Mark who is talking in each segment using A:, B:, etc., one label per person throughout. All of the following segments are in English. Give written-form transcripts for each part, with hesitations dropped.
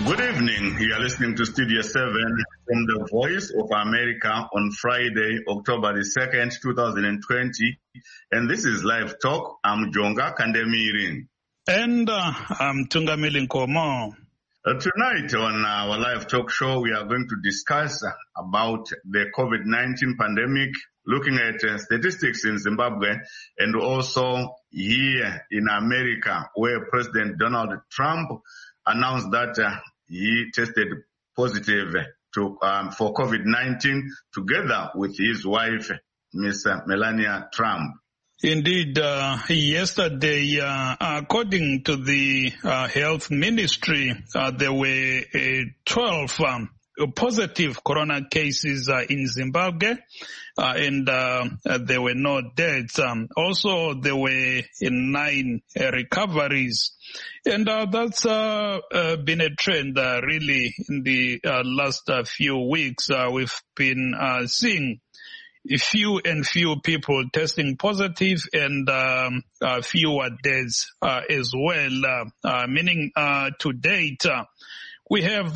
A: Good evening. You are listening to Studio 7 from the Voice of America on Friday, October the 2nd, 2020. And this is Live Talk. I'm Jonga Kandemiri.
B: And I'm Tungamili Nkomo.
A: Tonight on our Live Talk show, we are going to discuss about the COVID-19 pandemic, looking at statistics in Zimbabwe and also here in America, where President Donald Trump announced that he tested positive for COVID-19 together with his wife, Ms. Melania Trump.
B: Indeed, yesterday, according to the health ministry, there were 12 positive corona cases in Zimbabwe, and there were no deaths. Also, there were 9 recoveries. And that's been a trend really in the last few weeks. We've been seeing few people testing positive and fewer deaths as well, meaning to date we have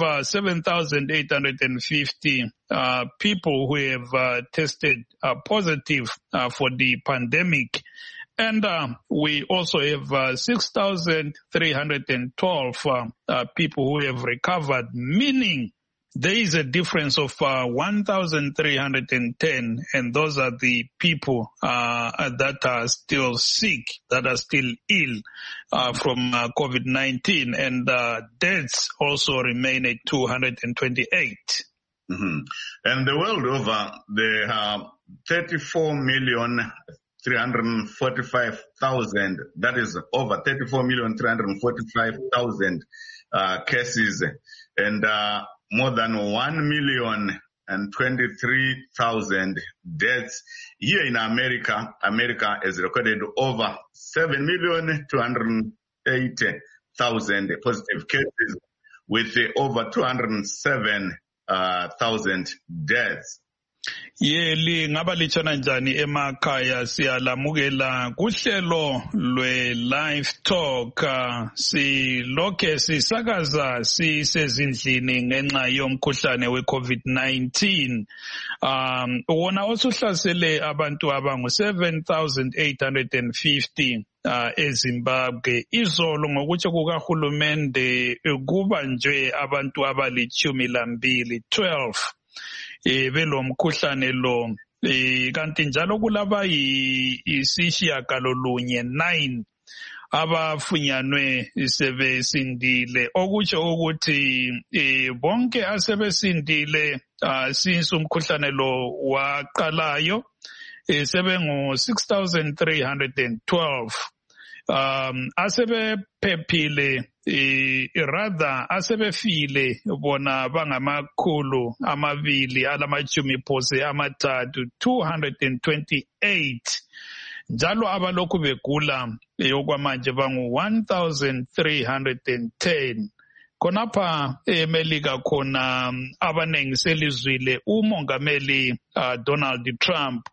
B: 7,850 people who have tested positive for the pandemic. And we also have 6,312 people who have recovered, meaning there is a difference of 1,310, and those are the people that are still sick, that are still ill from COVID-19, and deaths also remain at 228.
A: Mm-hmm. And the world over, there are 34,345,000, that is over 34,345,000 cases, and more than 1,023,000 deaths. Here in America, America has recorded over 7,280,000 positive cases with over 207,000 deaths.
B: Yeli ngaba lichona njani emakhaya siyalamukela kuhlelo lwe Live Talk silokhe sisakaza sisezindlini ngenxa yomkhuhlane weCovid-19 wona osuhlasele abantu abangu 7,850 eZimbabwe. Izolo ngokuthi kukahulumende kubanjwe abantu abalichumi lambili 12 belo mkhuhlane lo kanti njalo kulaba isishiyagalolunye 9 abafunyanwe sebesindile, okutsho ukuthi bonke asebesindile since umkhuhlane lo waqalayo sebengu 6,312 asebephephile rather asebefile bona bangamakhulu amabili alamachumi phose amathathu 228, njalo abalokhu begula okwamanje bangu 1,310. Khonapha eMelika khona abanengi selizwile umongameli Donald Trump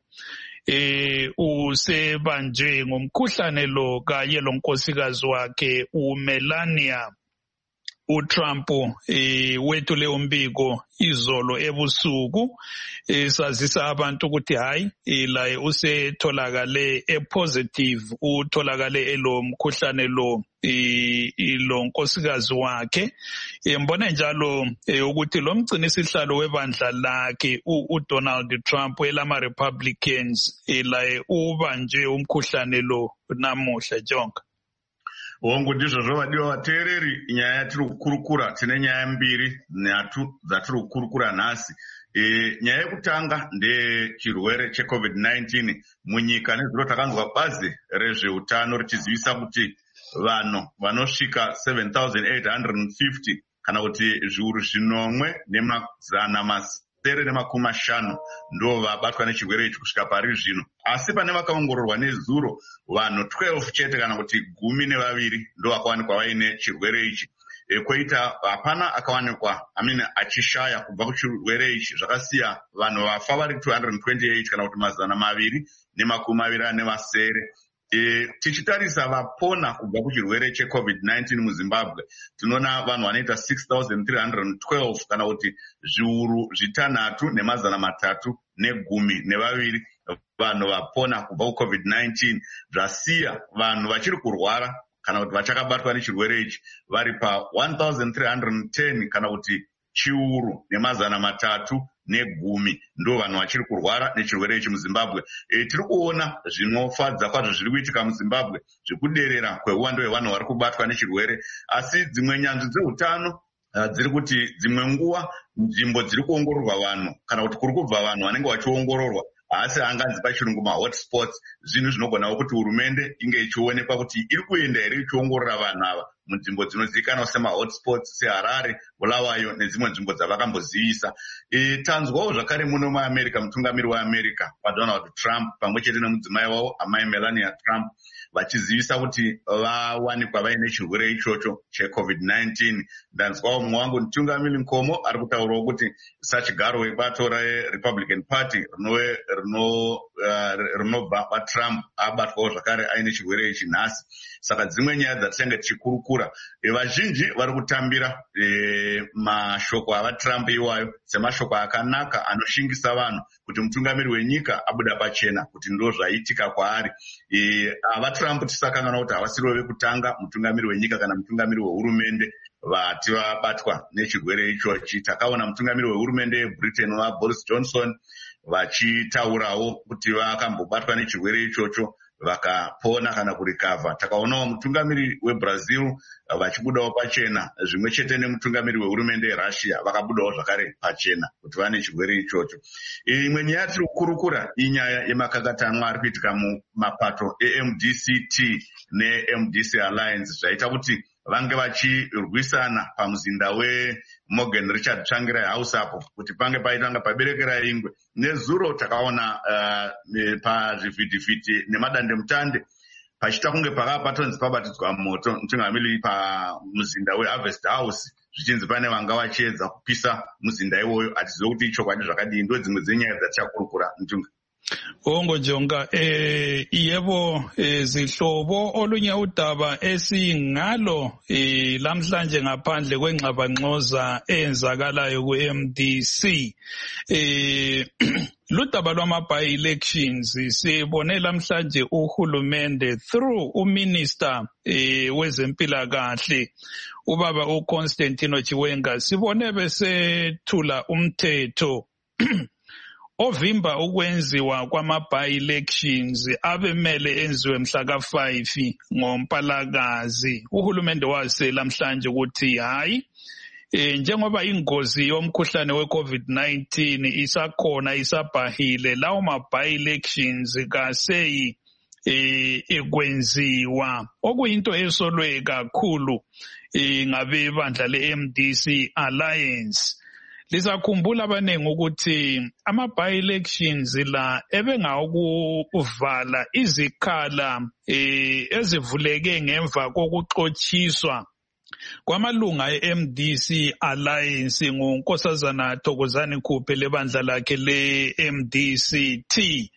B: usebanjwe ngomkhuhlane lo kanye lonkosikazi wakhe uMelania. uTrump wethule umbiko izolo ebusuku sazisa abantu ukuthi hayi laye usetholakale epositive, utholakale elo mkhuhlane lo lo nkosikazi wakhe. Mbona njalo ukuthi lo mgcinisihlalo webandla lakhe uDonald Trump elama Republicans laye ubanjwe umkhuhlane lo namuhla Jonga.
A: Wongo ndizvo zvovadiwa vateereri, nyaya yatiri kukurukura tine nyaya mbiri dzatiri kukurukura nhasi. Nyaya yekutanga ndechirwere cheCovid-19 munyika. Nezuro takanzwa bazi rezveutano richizivisa kuti vanhu vanosvika 7,850 kana kuti zviuru zvinomwe nemazana masere nemakumi mashanu ndo vabatwa nechirwere ichi kusvika pari zvino. Asi pane vakaongororwa nezuro vanhu 12 chete kana kuti 12 ndo vakawanikwa vaine chirwere ichi. Koita hapana akawanikwa achishaya kubva kuchirwere ichi. Zvakasiya vanhu vafa vari 228 kana kuti mazana maviri nemakumi maviri ane vasere. tichitarisa vapona kubva kuchirwere cheCovid-19 muZimbabwe, tinoona vanhu vanoita 6,312 kana kuti zviuru 6,310 vanhu vapona kubva kuCovid-19, zvasiya vanhu vachiri kurwara kana kuti vachakabatwa nechirwere ichi vari pa 1,310 kana kuti chiuru 310 ndo vanhu vachiri kurwara nechirwere ichi muZimbabwe. Tiri kuona zvinofadza kwazvo zviri kuitika muZimbabwe, zvekuderera kweuwando hwevanhu vari kubatwa nechirwere, asi dzimwe nyanzvi dzeutano dziri kuti dzimwe nguva nzvimbo dziri kuongororwa vanhu kana kuti kuri kubva vanhu vanenge vachiongororwa asi anganzi pachirungu mahotspots, zvinhu zvinogona kuti hurumende inge ichionekwa kuti iri kuenda here ichiongorora vanhu ava munzvimbo dzinozivikanwa semahotspots seHarare, Bulawayo nedzimwe nzvimbo dzavakambozivisa. Tanzwawo zvakare muno muAmerica, mutungamiri weAmerica Donald Trump pamwe chete nemudzimai wavo amai Melania Trump vachizivisa kuti vawanikwa vaine chirwere ichocho cheCovid-19. Ndanzwawo mumwe wangu mutungamiri Nkomo ari kutaurawo kuti sachigaro webato reRepublican Party rinobva paTrump abatwawo zvakare aine chirwere ichi nhasi. Saka dzimwe nyaya dzatichange tichikurukura, vazhinji vari kutambira mashoko avaTrump iwayo semashoko akanaka anoshingisa vanhu kuti mutungamiri wenyika abuda pachena, kuti ndo zvaitika kwaari. AvaTrump tisakanganwa kuti havasiriwo vekutanga mutungamiri wenyika kana mutungamiri wehurumende vati vabatwa nechirwere ichochi. Takaona mutungamiri wehurumende yeBritain waBoris Johnson vachitaurawo kuti vakambobatwa nechirwere ichocho vakapona kana kurikavha. Takaonawo mutungamiri weBrazil vachibudawo pachena, zvimwe chete nemutungamiri wehurumende yeRussia vakabudawo zvakare pachena kuti vane chirwere ichocho. Imwe nyaya tiri kukurukura inyaya yemakakatanwa ari kuitika mumapato eMDCT neMDC Alliance zvaita kuti vange vachirwisana pamuzinda weMorgan Richard Tsvangirai House apo kuti pange paitanga paberekera ingwe. Nezuro takaona pazvivhitivhiti nemadandemutande pachita kunge patonzi pabatidzwa moto mutungamiri pamuzinda weHarvest House, zvichinzi pane vanga vachiedza kupisa muzinda iwoyo. Hatizivi kuti ichokwadi zvakadii. Ndo dzimwe dzenyaya dzatichakurukura Mtunga.
B: Njonga yebo zihlobo olunye udaba esingalo lamhlanje ngaphandle kwengxabangxoza eyenzakalayo kuMDC ludaba lwama-by-elections. Sibone lamhlanje uhulumende through uminister wezempilakahle ubaba uConstantino Chiwenga sibone besethula umthetho ovimba ukwenziwa kwama-by-elections abemele enziwe mhla ka-5 ngoMpalakazi. Uhulumende wase lamhlanje ukuthi hayi, njengoba ingozi yomkhuhlane we-COVID-19 isakhona isabhahile, lawo ma-by-elections kaseyi ekwenziwa, okuyinto esolwe kakhulu ngabebandla le-MDC Alliance. Lisakhumbula abanengi ukuthi ama-by-elections la ebengawokuvala izikhala ezivuleke ngemva kokuxotshiswa kwamalunga e-MDC Alliance ngunkosazana Thokozani Khuphe lebandla lakhe le-MDCT.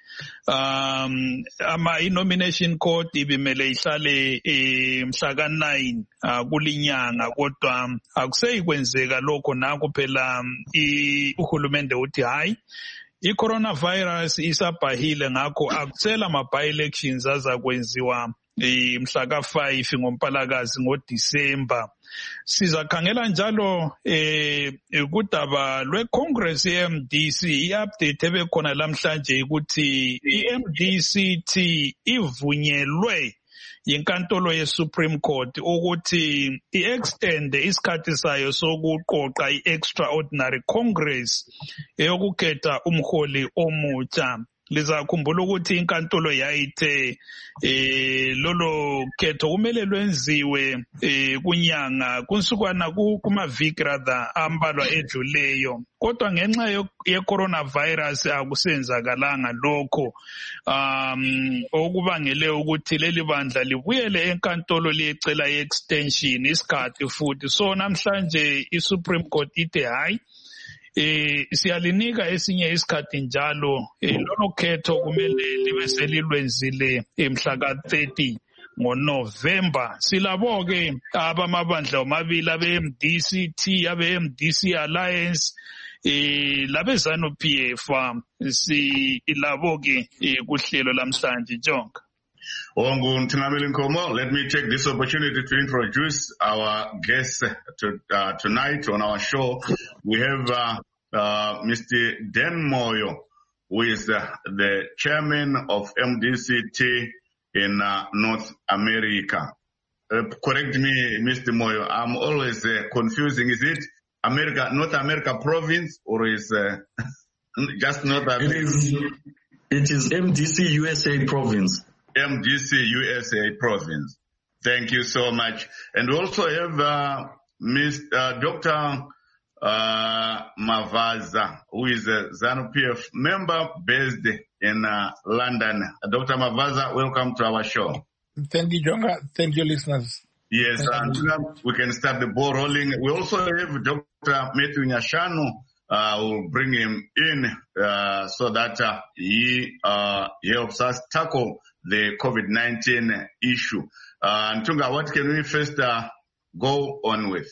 B: I-nomination code ibimele ihlale mhla ka-9 kulinyanga, kodwa akuseyi kwenzeka lokho. Naku phela uhulumende uthi hayi, i-coronavirus isabhahile, ngakho akusela ama-by-elections azakwenziwa mhla ka-5 ngoMpalakazi ngoDisemba. Sizakhangela njalo kudaba lwe-Congress ye-MDC. I-update ebekhona lamhlanje ukuthi i-MDCT ivunyelwe yinkantolo ye-Supreme Court ukuthi i-extend isikhathi sayo sokuqoqa i-extraordinary Congress eyokukhetha umholi omutsha. Lizakhumbula ukuthi inkantolo yayithe lolo khetho kumele lwenziwe kunyanga kunsukwana kumaviki rather ambalwa edluleyo, kodwa ngenxa ye-coronavirus akusenzakalanga lokho, okubangele ukuthi leli bandla libuyele enkantolo liyecela i-extension isikhathi futhi. So namhlanje i-Supreme Court ithe hayi, siyalinika esinye isikhathi njalo lolo khetho kumele libe selilwenzile mhla ka-30 ngoNovember. Silabo ke abamabandla omabili abe-MDCT abe-MDC Alliance labe-ZANU PF silabo ke kuhlelo lamhlanje Jonga.
A: Let me take this opportunity to introduce our guests tonight on our show. We have Mr. Dan Moyo, who is the chairman of MDCT in North America. Correct me, Mr. Moyo, I'm always confusing. Is it North America province, or is just North America?
C: It is MDC USA province.
A: MDC USA province. Thank you so much. And we also have Dr. Mavaza, who is a ZANU-PF member based in London. Dr. Mavaza, welcome to our show.
D: Thank you, Jonga. Thank you, listeners.
A: Yes, and we can start the ball rolling. We also have Dr. Matthew Nyashanu. We'll bring him in so that he helps us tackle the COVID-19 issue. Ntunga, what can we first go on with?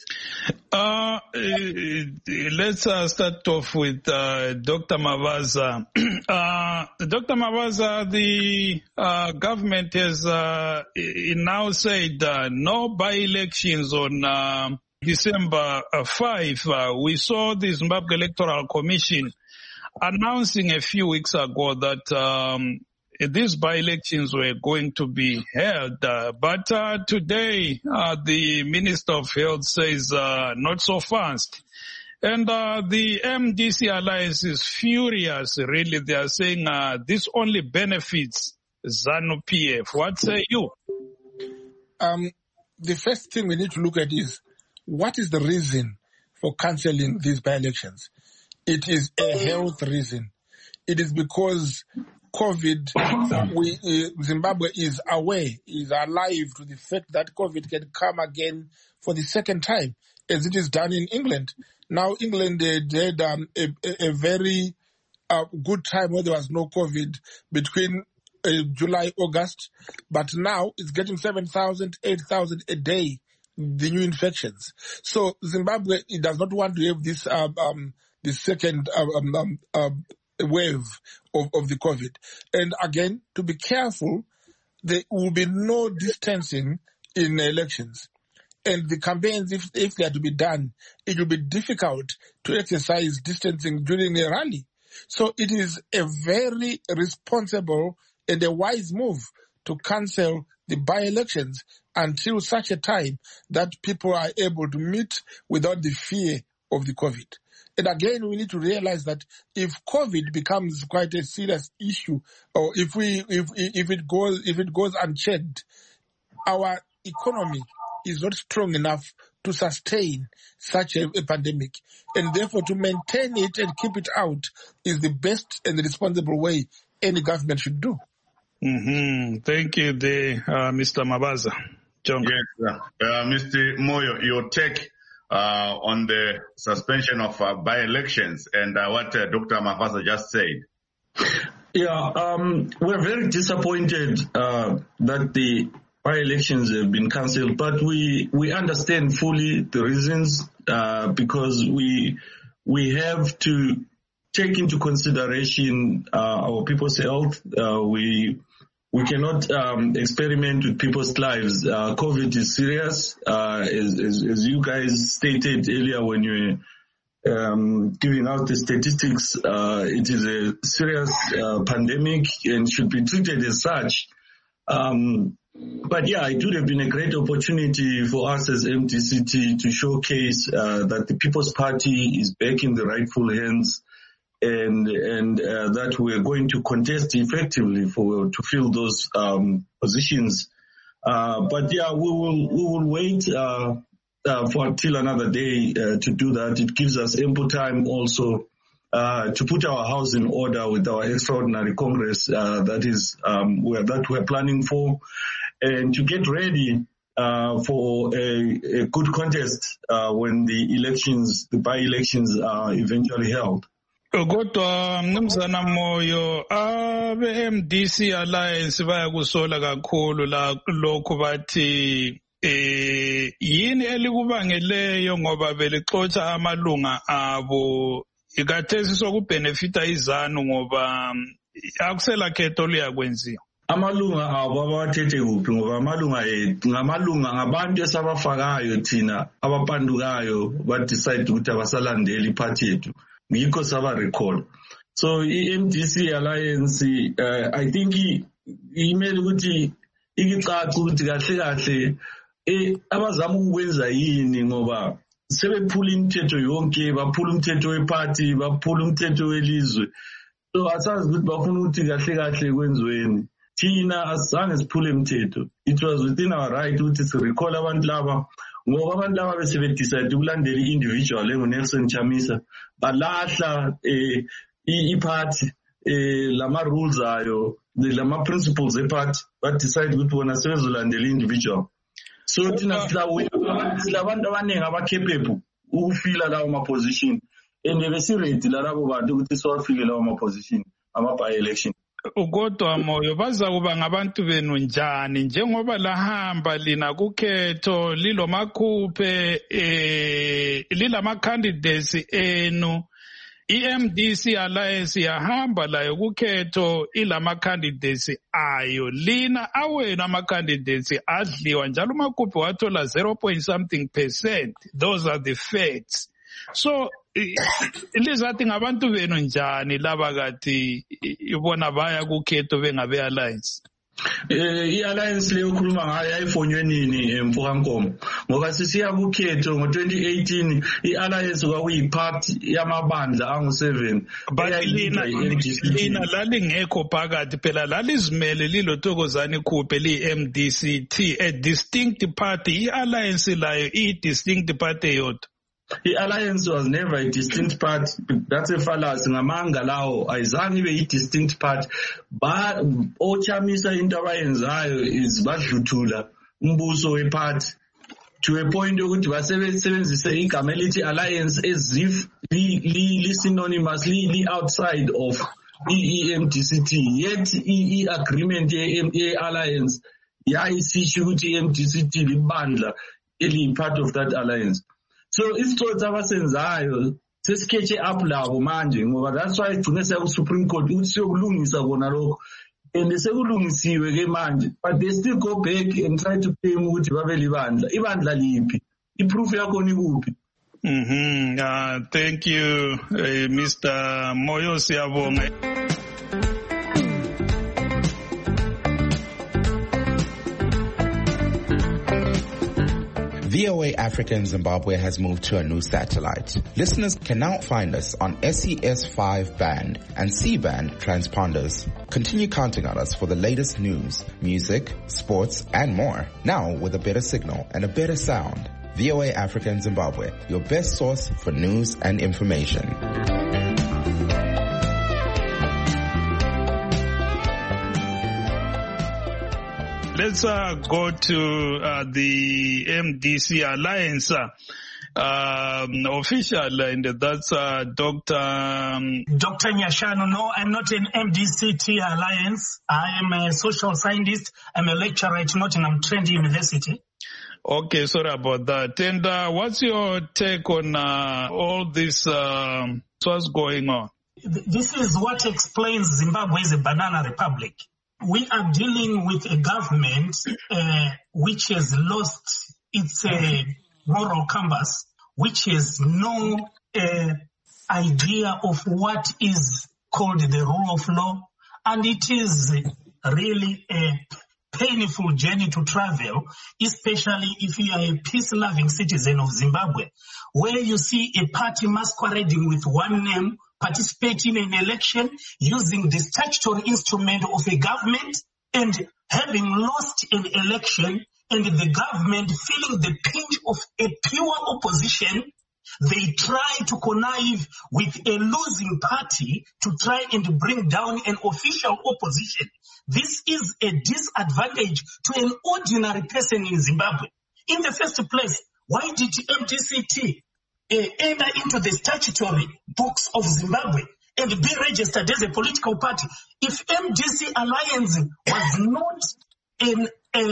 B: Let's start off with Dr. Mavaza. Dr. Mavaza, the government has now said no by-elections on December 5. We saw the Zimbabwe Electoral Commission announcing a few weeks ago that these by-elections were going to be held. But today, the Minister of Health says not so fast. And the MDC Alliance is furious, really. They are saying this only benefits ZANU-PF. What say you?
D: The first thing we need to look at is, what is the reason for cancelling these by-elections? It is a health reason. It is because COVID, Zimbabwe is aware, is alive to the fact that COVID can come again for the second time, as it is done in England. Now, England had a very good time where there was no COVID between July, August, but now it's getting 7,000, 8,000 a day, the new infections. So Zimbabwe, it does not want to have this the second wave of the COVID. And again, to be careful, there will be no distancing in elections. And the campaigns, if they are to be done, it will be difficult to exercise distancing during a rally. So it is a very responsible and a wise move to cancel the by-elections until such a time that people are able to meet without the fear of the COVID. And again, we need to realize that if COVID becomes quite a serious issue, or if it goes unchecked, our economy is not strong enough to sustain such a pandemic. And therefore, to maintain it and keep it out is the best and the responsible way any government should do.
B: Mm-hmm. Thank you, Mr. Mavaza. John.
A: Yes, Mr. Moyo, your take on the suspension of by-elections and what Dr. Mavaza just said.
C: Yeah, we're very disappointed that the by-elections have been cancelled, but we understand fully the reasons because we have to take into consideration our people's health. We cannot experiment with people's lives. COVID is serious, as you guys stated earlier when you were giving out the statistics. It is a serious pandemic and should be treated as such. But yeah, it would have been a great opportunity for us as MDCT to showcase that the People's Party is back in the rightful hands, and that we're going to contest effectively to fill those positions. But yeah, we will wait for till another day to do that. It gives us ample time also to put our house in order with our extraordinary Congress that we're planning for, and to get ready for a good contest when the by-elections are eventually held.
B: Kodwa mnumzana Moyo, abe-MDC Alliance bayakusola kakhulu lokhu bathi yini elikubangeleyo ngoba belixotsha amalunga abo ikathesi sokubhenefita izanu ngoba akusela khetho liyakwenziwa.
C: Amalunga abo abathethe kuphi ngoba ngamalunga ngabantu esabafakayo thina abapandukayo badecide ukuthi abasalandeli iphathi yethu ngikho saba recall. So i-MDC Alliance I think imele ukuthi ikicaca ukuthi kahle abazama ukwenza yini ngoba sebephula imithetho yonke, baphula umthetho wephathi, baphula umthetho welizwe. So asazi ukuthi bafuna ukuthi kahle kwenziweni. Thina asizange siphule imithetho. It was within our right ukuthi sirecall abantu laba ngoba abantu laba besebedecide ukulandela i-individual enguNelson Chamisa balahla iphathi lama rules ayo lama principles ephathi badecide ukuthi bona sebezolandela i-individual. So thina silabantu abaningi abakhephephu ukufila lawo ma-position and besiredi lalabo bantu ukuthi siwafile lawo ma-position ama-by-election.
B: Kodwa Moyo baza kuba ngabantu benu njani njengoba lahamba lina kukhetho lilomakhuphe lilama candidates enu iMDC Alliance yahamba layo kukhetho ilama candidates ayo lina awena ama candidates adliwa njalo umakhuphe wathola 0.something%. Those are the facts. So lizathi ngabantu benu njani laba kathi ibona baya kukhetho bengabe alliance.
C: I-alliance leyo khuluma ngayo ayifonywe nini Mfukankomo ngoba sisiya kukhetho ngo-2018 i-alliance kwakuyiphathi yamabandla angu-7
B: lina lalingekho phakathi phela lalizimele liloThokozani Khuphe liyi-MDCT a distinct party. I-alliance layo iyi-distinct party yodwa.
C: The alliance was never a distinct part. That's a fallacy. Ngamanga lawo ayizange ibe i-distinct part. But ochamisa into abayenzayo is badluthula umbuso wephathi to a point yokuthi basebenzise igama elithi alliance as if li-synonymous li-outside of i-MDCT. Yet i-agreement ye-alliance yayisisho ukuthi i-MDCT libandla eli-part of that alliance. So isitsotsi abasenzayo sesikhethe up labo manje ngoba that's why igcine siya ku-Supreme Court ukuthi siyokulungisa kona lokho and sekulungisiwe ke manje but they still go back and try to claim ukuthi babe libandla. Ibandla liphi? Iproof yakhona ikuphi?
B: Thank you Mr. Moyo siyabonga.
E: VOA Africa in Zimbabwe has moved to a new satellite. Listeners can now find us on SES5 band and C-band transponders. Continue counting on us for the latest news, music, sports, and more. Now with a better signal and a better sound. VOA Africa in Zimbabwe, your best source for news and information.
B: Let's go to the MDC Alliance official, and that's Dr.
F: Nyashano. No, I'm not an MDCT Alliance. I am a social scientist. I'm a lecturer at Nottingham Trent University.
B: Okay, sorry about that. And what's your take on all this? What's going on?
F: This is what explains Zimbabwe is a banana republic. We are dealing with a government which has lost its moral compass, which has no idea of what is called the rule of law. And it is really a painful journey to travel, especially if you are a peace-loving citizen of Zimbabwe, where you see a party masquerading with one name, participating in an election using the statutory instrument of a government, and having lost an election and the government feeling the pinch of a pure opposition, they try to connive with a losing party to try and bring down an official opposition. this is a disadvantage to an ordinary person in Zimbabwe. In the first place, why did MDCT enter into the statutory books of Zimbabwe and be registered as a political party? If MDC Alliance was not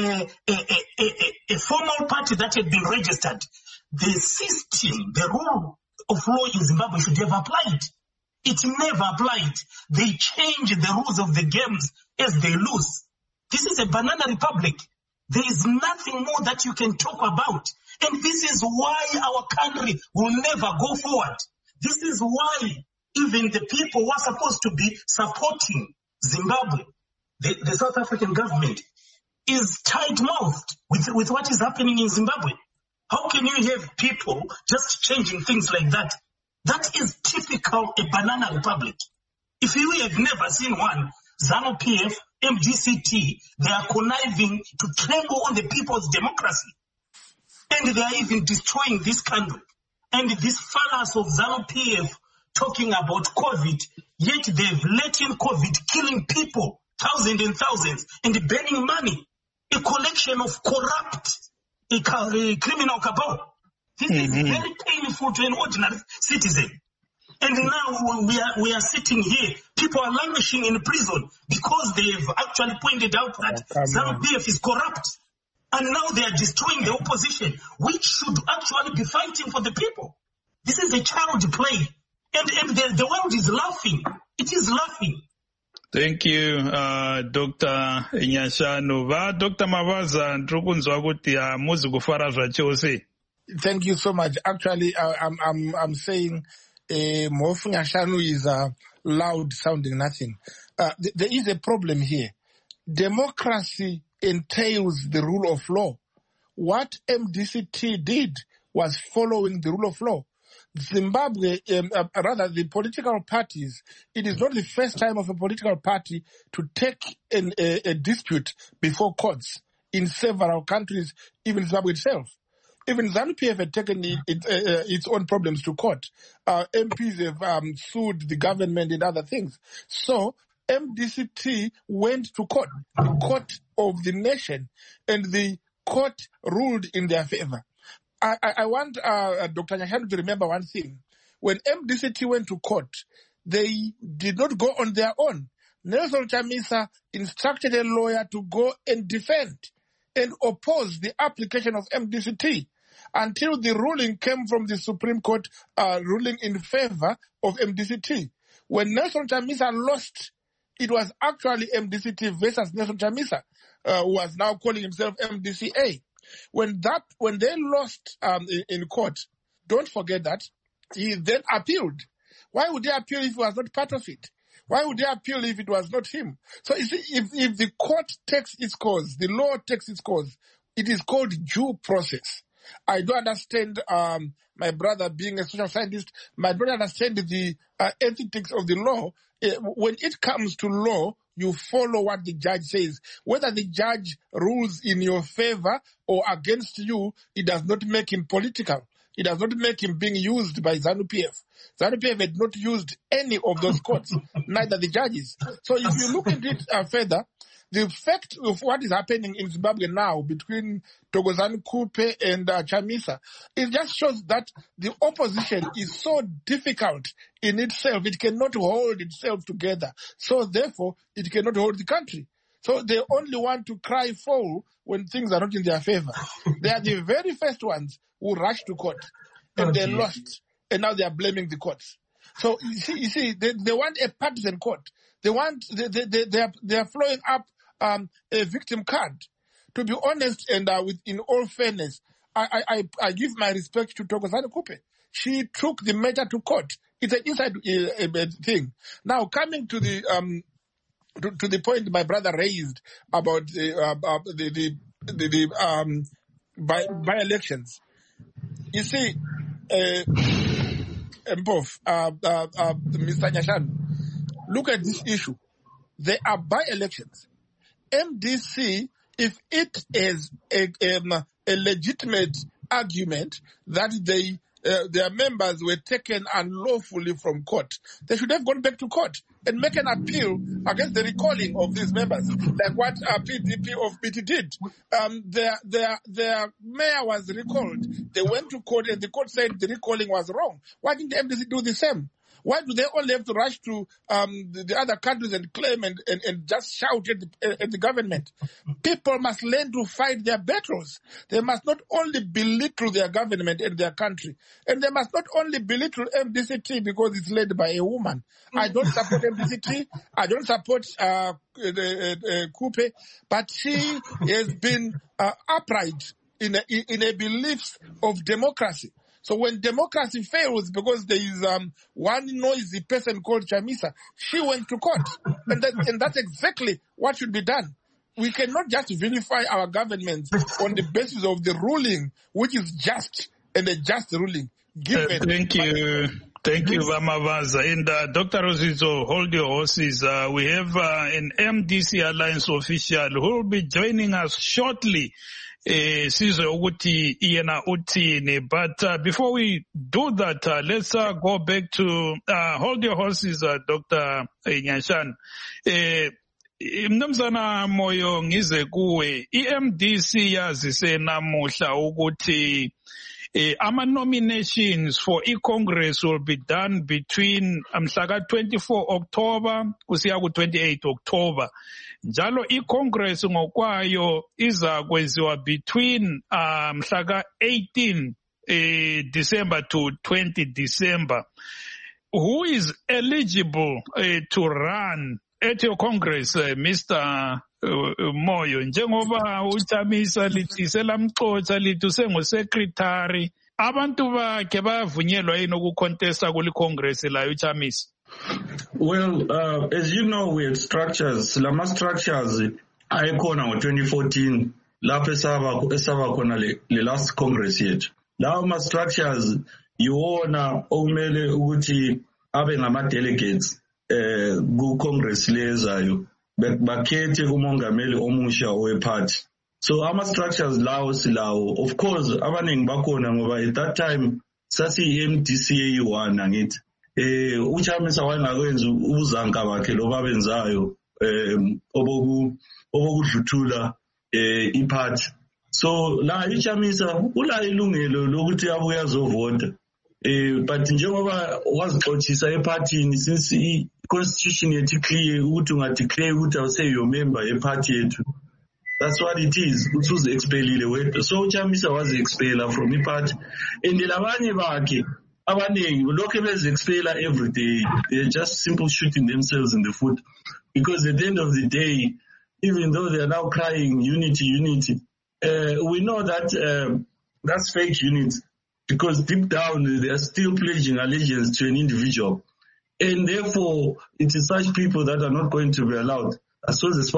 F: a formal party that had been registered, the system, the rule of law in Zimbabwe should have applied. It never applied. They change the rules of the games as they lose. This is a banana republic. There is nothing more that you can talk about. And this is why our country will never go forward. This is why even the people who are supposed to be supporting Zimbabwe, the South African government, is tight-mouthed with what is happening in Zimbabwe. How can you have people just changing things like that? That is typical a banana republic. If you have never seen one, ZANU-PF, MDCT, they are conniving to trample on the people's democracy. And they are even destroying this country. And this fallacy of ZANU-PF talking about COVID, yet they've let in COVID killing people, thousands and thousands, and burning money. A collection of corrupt criminal cabal. This is very painful to an ordinary citizen. And now we are sitting here. People are languishing in prison because they've actually pointed out that ZANU-PF is corrupt. And now they are destroying the opposition, which should actually be fighting for the people. This is a child play. And the world is laughing. It is laughing.
B: Thank you, Dr. Nyashanu. Dr. Mavaza, ndrukunzwa kuti muzi kufara zvachose.
D: Thank you so much. Actually, I'm saying Mofu Nyashanu is loud sounding nothing. There is a problem here. Democracy entails the rule of law. What MDCT did was following the rule of law. Zimbabwe, rather the political parties, it is not the first time of a political party to take a dispute before courts in several countries, even Zimbabwe itself. Even ZANU-PF had taken its own problems to court. MPs have sued the government and other things. So MDCT went to court, the court of the nation, and the court ruled in their favor. I want Dr. Nyashanu to remember one thing. When MDCT went to court, they did not go on their own. Nelson Chamisa instructed a lawyer to go and defend and oppose the application of MDCT until the ruling came from the Supreme Court ruling in favor of MDCT. When Nelson Chamisa lost, it was actually MDCT versus Nelson Chamisa, who was now calling himself MDCA. When they lost in court, don't forget that he then appealed. Why would they appeal if he was not part of it? Why would they appeal if it was not him? So you see, if the court takes its course, the law takes its course, it is called due process. I don't understand, my brother being a social scientist, I don't understand the ethics of the law. When it comes to law, you follow what the judge says. Whether the judge rules in your favor or against you, it does not make him political. It does not make him being used by ZANU-PF. ZANU-PF had not used any of those courts, neither the judges. So if you look at it further, the effect of what is happening in Zimbabwe now between Thokozani Kupe and Chamisa, it just shows that the opposition is so difficult in itself. It cannot hold itself together. So therefore, it cannot hold the country. So they only want to cry foul when things are not in their favor. They are the very first ones who rushed to court and they lost. And now they are blaming the courts. So you see, they want a partisan court. They are flowing up a victim card. To be honest, and in all fairness, I give my respect to Thokozani Kupe. She took the matter to court. It's an inside thing. Now, coming to the point my brother raised about the by-elections. You see, Mr. Nyashanu, look at this issue. There are by-elections. MDC, if it is a legitimate argument that they their members were taken unlawfully from court, they should have gone back to court and make an appeal against the recalling of these members, like what PDP of BT did. Their mayor was recalled. They went to court and the court said the recalling was wrong. Why didn't the MDC do the same? Why do they only have to rush to the other countries and claim and just shout at the government? People must learn to fight their battles. They must not only belittle their government and their country. And they must not only belittle MDCT because it's led by a woman. I don't support MDCT. I don't support Kupe. But she has been upright in a beliefs of democracy. So when democracy fails because there is one noisy person called Chamisa, she went to court. And that's exactly what should be done. We cannot just vilify our governments on the basis of the ruling, which is just and a just ruling.
B: Thank you. Thank you, Vamavaza. And Dr. Rosizo, hold your horses. We have an MDC Alliance official who will be joining us shortly. Sizwe ukuthi yena uthini, but before we do that, let's go back to hold your horses, Dr. Nyashanu. Mnumzana Moyo ngize kuwe, iMDC yazise namuhla ukuthi ama-nominations for i-Congress will be done between mhlaka 24 October kusiya ku-28 October. Njalo i-Congress ngokwayo iza kwenziwa between mhlaka 18 December to 20 December. Who is eligible to run at your Congress, Mr. Moyo? Njengoba uChamisa lithi selamxoxa lithi usengu-secretary, abantu bakhe bavunyelwa yini ukucontesta kuli Congress la uChamisa?
C: Well, as you know, we had structures. Lama structures ayikhona ngo-2014 lapho esaba khona le last Congress yethu. Lawo ma structures yiwona okumele ukuthi abe ngama-delegates ku-Congress lezayo bakhethe umongameli omusha owe-party. So ama-structures lawo silawo. Of course, abaningi bakhona ngoba at that time sasiyi-MDC eyi-1 angithi. uChamisa wangakwenza uzanka bakhe lo babenzayo obokudluthula iphathi. So la uChamisa ula ilungelo lokuthi abuye azovota. But njengoba wazixoxisa ephathini, since i-constitution yethu clear ukuthi ungadeclare ukuthi awuse your member ephathi yethu, that's what it is. Uthi expellile wedwa. So uChamisa wazi-expella from iphathi, and labanye bakhe abaningi lokho bezi-expella every day. They're just simple shooting themselves in the foot, because at the end of the day, even though they are now crying unity, we know that that's fake unity, because deep down they are still pledging allegiance to an individual, and therefore it is such people that are not going to be allowed. So they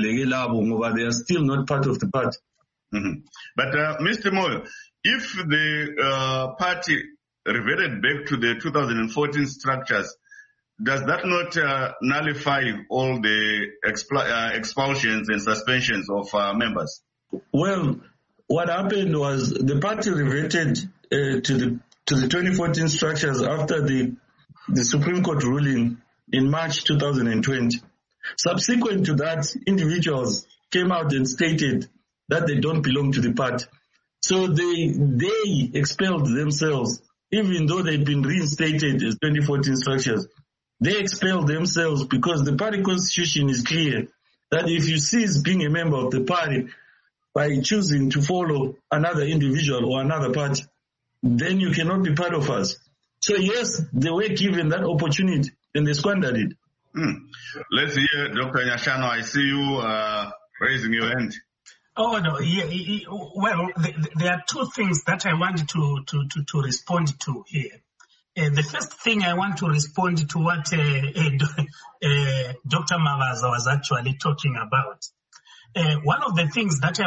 C: are still not part of the party.
A: Mm-hmm. But Mr. Moyo, if the party reverted back to the 2014 structures, does that not nullify all the expulsions and suspensions of members?
C: Well, what happened was the party reverted to the 2014 structures after the Supreme Court ruling in March 2020. Subsequent to that, individuals came out and stated that they don't belong to the party. So they expelled themselves, even though they've been reinstated as 2014 structures. They expelled themselves because the party constitution is clear that if you cease being a member of the party by choosing to follow another individual or another party, then you cannot be part of us. So yes, they were given that opportunity and they squandered it.
A: Let's hear Dr. Nyashanu. I see you raising your hand.
F: Oh, no. Yeah, well, there are two things that I want to respond to here. The first thing I want to respond to what Dr. Mavaza was actually talking about. One of the things that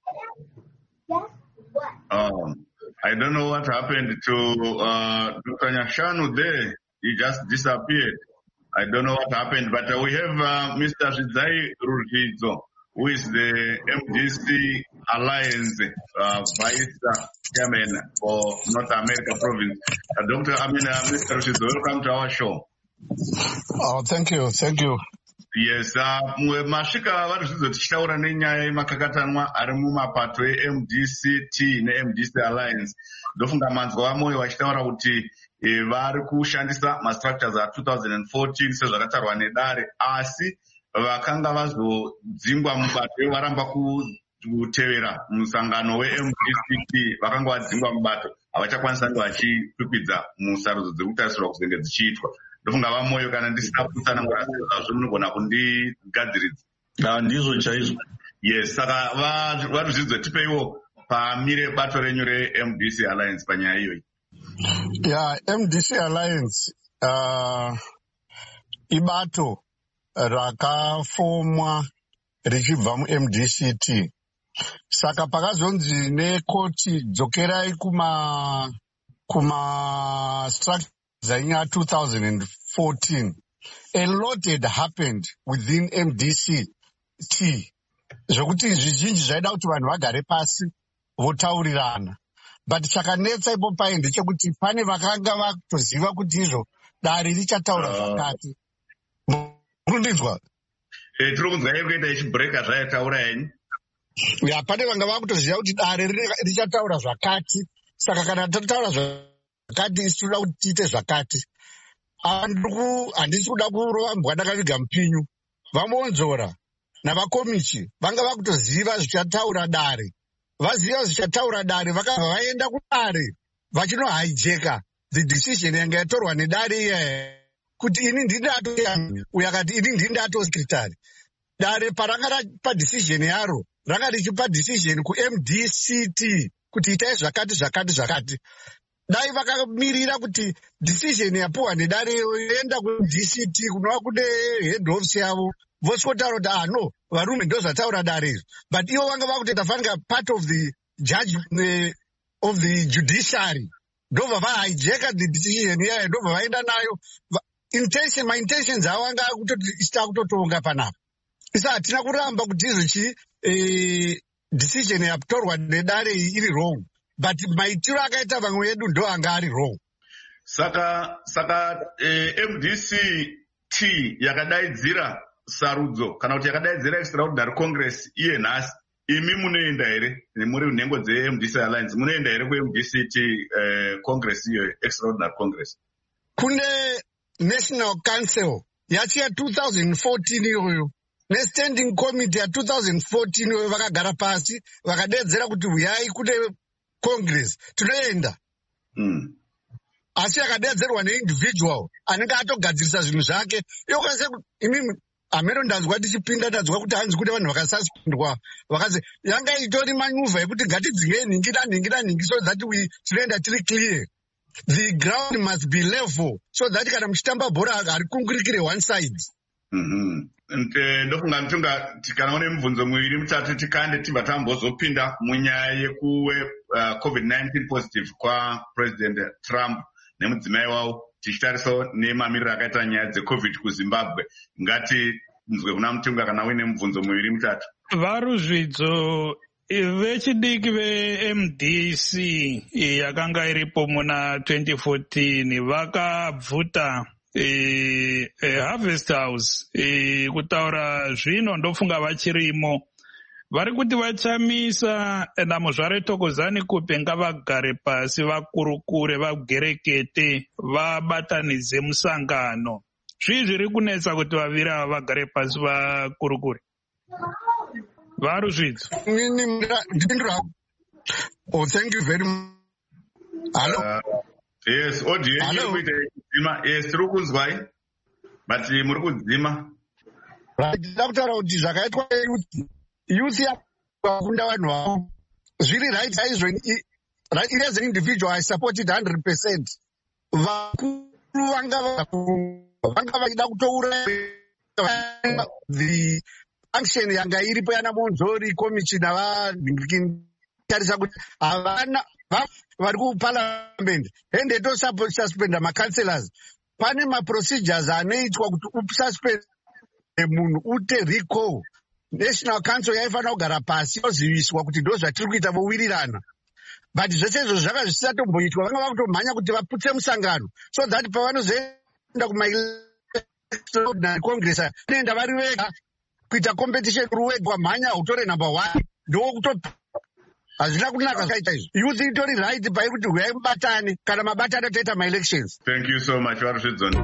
A: I don't know what happened to Dr. Nyashanu there. He just disappeared. I don't know what happened, but we have Mr. Rizai Rujizo, who is the MDC Alliance Vice Chairman for North America Province. Dr. Mr. Rushidzo, welcome to our show.
G: Oh, thank you.
A: Yes, masvika Rushidzo tichitaura nenyaya yemakakatanwa ari mumapato eMDCT neMDC Alliance. Ndofunga manzwa amoyo vachitaura kuti vari kushandisa mastructures a2014 sezvakatarwa nedare, asi vakanga vazodzingwa mubato varamba kutevera musangano weMDCT vakanga vadzingwa mubato havachakwanisa kunge vachikwikvidza musarudzo dzekutarisirwa kuzenge dzichiitwa. Ndofunga vamoyo kana ndisina kutsanangura zvazvo munogona kundigadziridza.
C: Ndizvo chaizvo.
A: Yes, saka Varuzvidzo tipeiwo pamire bato renyu reMDC Alliance panyaya iyoyi.
G: MDC Alliance ibato rakafomwa richibva muMDCT. Saka pakazonzi nekoti dzokerai kuma structure dzainya 2014. A lot had happened within MDCT. Zvokuti zvizhinji zvaida kuti vanhu vagare pasi votaurirana. But chakanetsa ipo pai ndechekuti pane vakanga vakutoziva kuti izvo dare richataura zvakati. Murikundinzwa?
A: Tiri kunzwa iri kuita ichibhureka zvayataura yenyu.
G: Pane vanga vakutoziva kuti dare richataura zvakati. Saka kana totaura zvakati isi toda kuti tiite zvakati. Handisi kuda kurova mbwa ndakaviga mupinyu. Vamonzora navakomichi vanga vakutoziva zvichataura dare. Vaziva zvichataura dare vakabva vaenda kudare vachinohaijeka the decision yanga yatorwa nedare iya kuti ini ndindato uyo akati ini ndindato sekretari. Dare paranga rapa decision yaro ranga richipa decision kuMDCT kuti itai zvakati. Dai vakamirira kuti decision yapuwa nedare yoenda kuDCT kunova kune head office yavo vosikotaura kuti no varume ndo zvataura dare izvo, but ivo vanga vakutoita fanira part of the judge of the judiciary ndobva vahijaika the decision iyayo ndobva vaenda nayo. My intentions avo anga kutoti isita kutotonga panapa. Isa hatina kuramba kuti izvochi decision yatorwa nedare iri wrong, but maitiro akaita vamwe vedu ndo anga ari wrong.
A: Saka MDCT yakadaidzira sarudzo kana kuti yakadaidzira extraordinary congress iye nhasi, imi munoenda here muri nhengo dzeMDC Alliance, munoenda here kuMDCT congress iyo extraordinary congress?
G: Kune National Council yachi ya 2014 iyoyo nestanding committee ya 2014 iyoyo vakagara pasi vakadedzera kuti uyai kune congress tinoenda. Asi akadedzerwa neindividual anenge atogadzirisa zvinhu zvake. Iyo kwase imi amero ndanzwa tichipinda ndanzwa kuti hanzi kune vanhu vakasuspendwa vakazi yanga itori manyuvha yekuti ngatidzinge ningira so that tinoenda tiri clear. The ground must be level so that kana muchitamba bhora harikungurikire one side.
A: Ndofunga ntunga kana une mibvunzo miviri mitatu tikande tibva tambozopinda munyaya yekuwe COVID-19 positive kwa President Trump nemudzimai wavo, tichitarisawo nemamiriro akaita nyaya dzeCovid kuZimbabwe. Ngati nzwe kuna mutunga kana uine mibvunzo miviri mitatu.
B: Varuzvidzo vechidiki veMDC yakanga iripo muna 2014 vakabvuta Harvest House kutaura zvino ndofunga vachirimo. Vari kuti vachamisa namuzvare Thokozani Kupe ngavagare pasi vakurukure vagerekete vabatanidze musangano. Zvii zviri kunetsa kuti vaviri ava vagare pasi vakurukure? Varuzvidzo.
G: Oh, thank you very much. Hello?
A: Yes, audio. Yes, tiri kunzwai, but muri kudzima.
G: Ndida kutaura kuti zvakaitwa youth yakunda vanhu vavo zviri right chaizvo. It as an individual I support it 100%. Vakuru vanga vachida kutoura the function yanga iripo yana Monzori komishina vatarisa kuti havana vari kuparliament ende tosuspenda macancelors. Pane maprocedures anoitwa kuti ususpend munhu ute recall National Council yaifanira kugara pasi yoziviswa kuti ndo zvatiri kuita vowirirana. But zvese izvo zvanga zvisisatomboitwa, vanga vakutomhanya kuti vaputse musangano, so that pavanozoenda kumacongress vanoenda vari vega kuita competition ruwegwa, mhanya utore number 1 ndokuto hazvina kunaka zvakaita izvo. Youth itori right pai kuti huyai mubatane, kana mabatane toita ma-elections.
A: Thank you so much, Varusvidzon.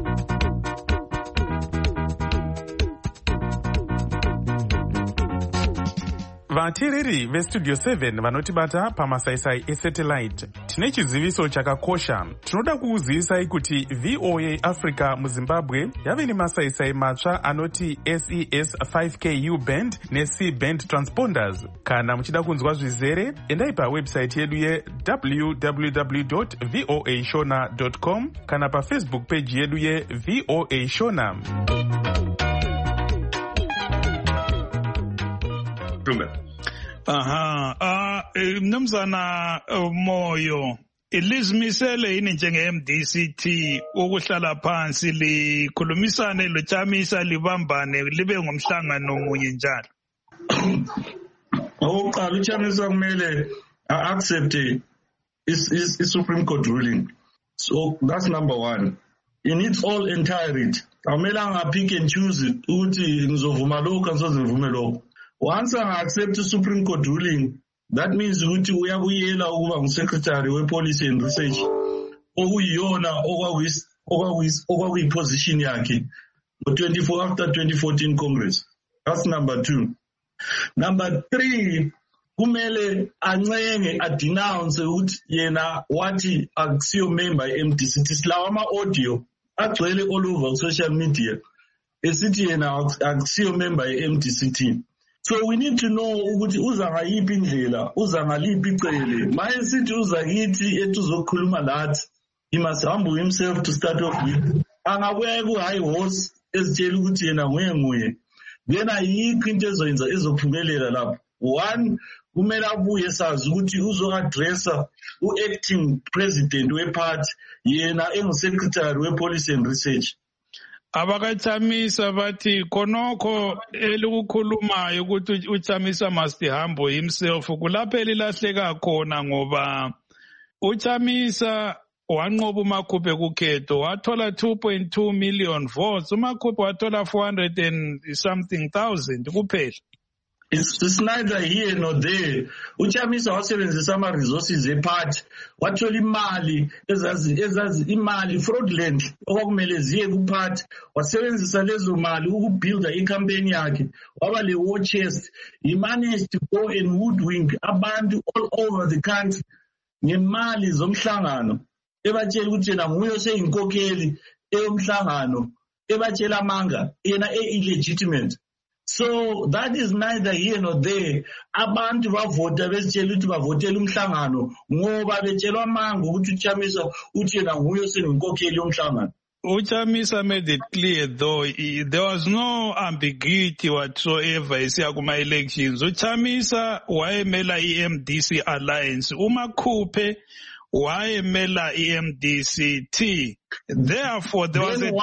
H: vateereri vestudio 7 vanotibata pamasaisai esatellite, tine chiziviso chakakosha. Tinoda kukuzivisai kuti VOA Africa muZimbabwe yave nemasaisai matsva anoti SES 5KU band neC band transponders. Kana muchida kunzwa zvizere, endai pawebsite yedu ye www.voashona.com kana pafacebook page yedu ye-VOA Shona.
B: Mnumzana Moyo, ilizimisele yini njenge-MDCT ukuhlala phansi likhulumisane loChamisa libambane libe ngomhlangano munye njalo?
C: Okokuqala uChamisa kumele accept is Supreme Court ruling. So that's number 1. In its all entirety. Awumele pick and choose it ukuthi ngizovuma lokho angizovume lokho. Once I accept the Supreme Court ruling, that means ukuthi uyabuyela ukuba nguSecretary wePolicy and Research okuyiyona okwakuyiposition yakhe ngo-24 after 2014 Congress. That's number 2. Number 3, kumele ancenge adenounce ukuthi yena wathi akusiyo member ye-MDCT. Silawa ama-audio agcwele all over social media esithi yena akusiyo member ye-MDCT. So we need to know ukuthi uza ngayiphi indlela, uza ngaliphi icele. Maye sithi uza kithi etuzokhuluma lathi, he must humble himself to start off with. Angabuya ku-high horse ezitshela ukuthi yena nguye. Then ayikho into ezoyenza ezophumelela lapho. 1, kumele abuye sazi ukuthi uzo-addressa u-acting president we-party, yena engu-secretary we-Policy and Research.
B: AbakaChamisa bathi konokho elikukhulumayo ukuthi uChamisa must humble himself kulapho elilahleka khona, ngoba uChamisa wanqoba uMakhuphe kukhetho wathola 2.2 million votes, uMakhuphe wathola 400 and something thousand kuphela.
C: It's neither here nor there. uChamisa wasebenzisa ama-resources ephathi, wathola imali ezazi imali fraudulent okwakumele ziye kuphathi, wasebenzisa lezo mali ukubuilda icampaign yakhe, waba le-war chest. He managed to go and woodwink abantu all over the country ngemali zomhlangano, ebatshela ukuthi yena nguye oseyinkokheli eyomhlangano, ebatshela amanga yena illegitimate. So that is neither here nor there. Abantu bavota bezitshela ukuthi bavotela umhlangano ngoba betshelwa amanga ukuthi uChamisa uthi yena nguye oseyinkokheli yomhlangano.
B: uChamisa made it clear though there was no ambiguity whatsoever esiya kuma-elections. uChamisa wayemela i-MDC alliance, uMakhuphe wayemela i-MDCT. Therefore there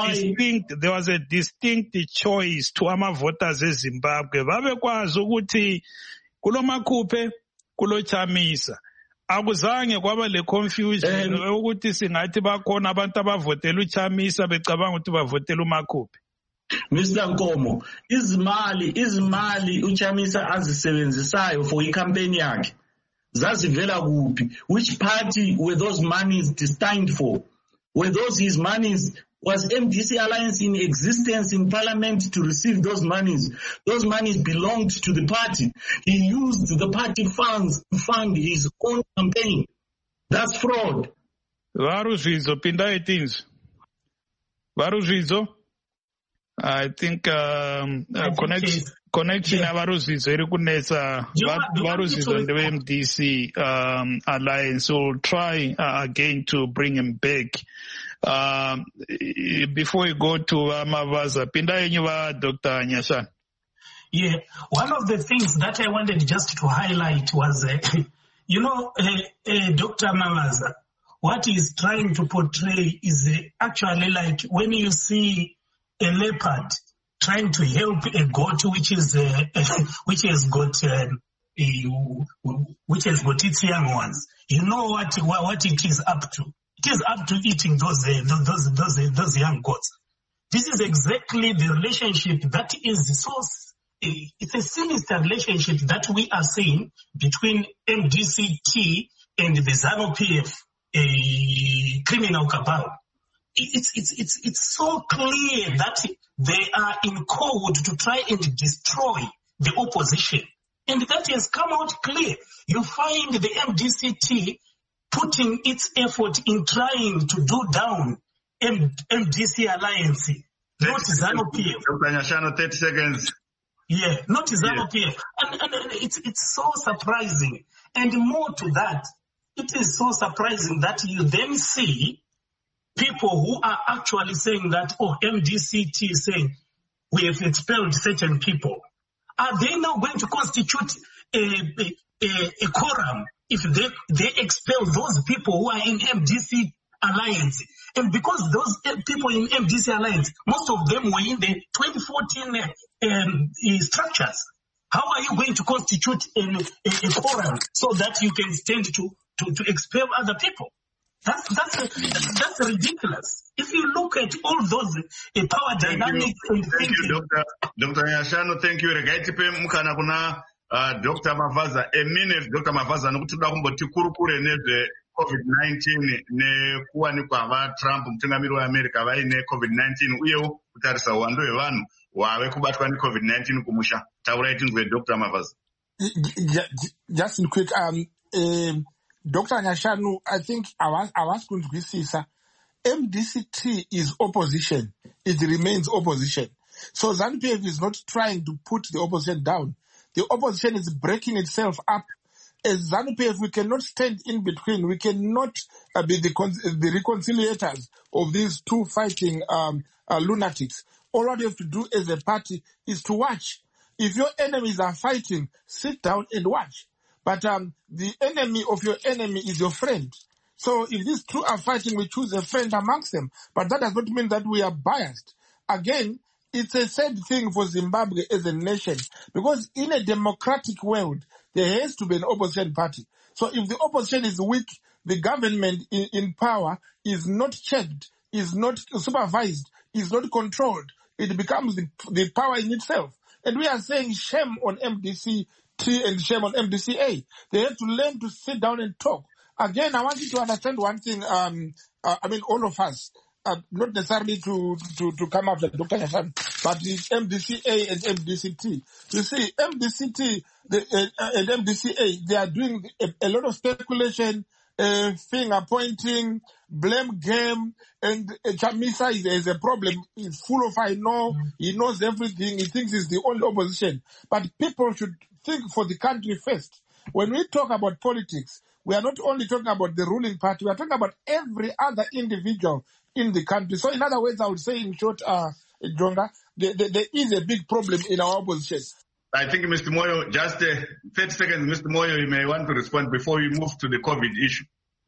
B: was a distinct choice to ama-voters eZimbabwe. Babekwazi ukuthi kulo Makhuphe kulo Chamisa. Akuzange kwaba le confusion ukuthi singathi bakhona abantu abavotela uChamisa becabanga ukuthi bavotela uMakhuphe.
C: Mr. Nkomo, izimali uChamisa azisebenzisayo for i-campaign yakhe zazivela kuphi? Which party were those monies destined for? Were those his monies? Was MDC Alliance in existence in parliament to receive those monies? Those monies belonged to the party. He used the party funds to fund his own campaign. That's fraud.
B: Varusvidzo, pinda etins. Varusvidzo, I think connection ya Varusvidzo iri kunetsa Varusvidzo and the MDC Alliance will try again to bring him back. Before we go to Mavaza, pinda yenyu Dr. Nyashana.
F: Yeah, one of the things that I wanted just to highlight was, Dr. Mavaza, what he's trying to portray is actually like when you see a leopard trying to help a goat which has got its young ones. You know what it is up to. It is up to eating those young goats. This is exactly the relationship that is it's a sinister relationship that we are seeing between MDCT and the ZANU-PF criminal cabal. It's so clear that they are in code to try and destroy the opposition. And that has come out clear. You find the MDCT putting its effort in trying to do down MDC Alliance, not ZANU-PF.
A: Dr. Nyashano, 30 seconds.
F: Yeah, not ZANU-PF. And it's so surprising. And more to that, it is so surprising that you then see people who are actually saying that, MDCT is saying, we have expelled certain people. Are they now going to constitute a quorum if they expel those people who are in MDC Alliance? And because those people in MDC Alliance, most of them were in the 2014 structures. How are you going to constitute a quorum so that you can stand to expel other people? That's ridiculous. If you look at all those power dynamics and
A: thank you, Dr. Nyashano, thank you. Regaitipe mukana kuna Dr. Mavaza. A minute, Dr. Mavaza, nokutuda kumboti kurukure neze COVID-19 ne kuwa ni kwa Trump mtungamiri wa Amerika vaine COVID-19 uyewo kutarisa wando wevanu wawe kubatwa ni COVID-19 kumusha. Tauraiti ngwe Dr. Mavaza.
D: Just in quick, Dr. Nyashanu, I think I was going to say, MDCT is opposition. It remains opposition. So ZANU-PF is not trying to put the opposition down. The opposition is breaking itself up. As ZANU-PF, we cannot stand in between. We cannot be the reconciliators of these two fighting lunatics. All you have to do as a party is to watch. If your enemies are fighting, sit down and watch. But the enemy of your enemy is your friend. So if these two are fighting, we choose a friend amongst them. But that does not mean that we are biased. Again, it's a sad thing for Zimbabwe as a nation. Because in a democratic world, there has to be an opposition party. So if the opposition is weak, the government in power is not checked, is not supervised, is not controlled. It becomes the power in itself. And we are saying shame on MDC and shame on MDCA. They have to learn to sit down and talk. Again, I want you to understand one thing. All of us, not necessarily to come after Dr. Hassan, but the MDCA and MDCT. You see, MDCT and MDCA, they are doing a lot of speculation, finger pointing, blame game, and Chamisa is a problem. He's full of I know, he knows everything, he thinks he's the only opposition. But people should think for the country first. When we talk about politics, we are not only talking about the ruling party, we are talking about every other individual in the country. So in other words, I would say in short, Jonga, there is a big problem in our opposition.
A: I think, Mr. Moyo, just 30 seconds, Mr. Moyo, you may want to respond before we move to the COVID issue.